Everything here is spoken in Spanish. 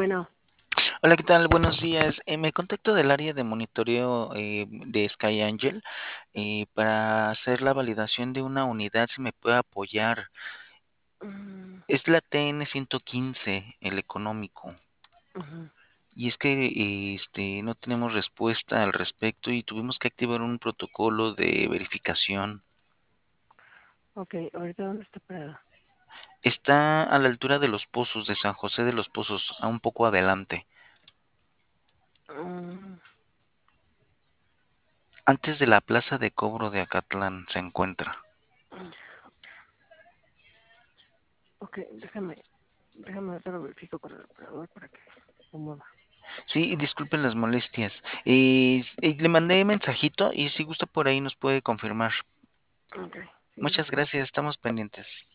Bueno, Hola, ¿qué tal? Buenos días. Me contacto del área de monitoreo de Sky Angel para hacer la validación de una unidad, si me puede apoyar. mm, Es la TN 115, el económico. ujú, Y es que no tenemos respuesta al respecto y tuvimos que activar un protocolo de verificación. ok, ¿ahorita dónde está parado? Está a la altura de los Pozos, de San José de los Pozos, a un poco adelante. Mm, Antes de la plaza de cobro de Acatlán se encuentra. ok, déjame ahorita lo verifico con el operador para que lo mueva. Sí, disculpen las molestias. Le mandé mensajito y si gusta por ahí nos puede confirmar. Ok, sí, Muchas gracias. gracias, estamos pendientes.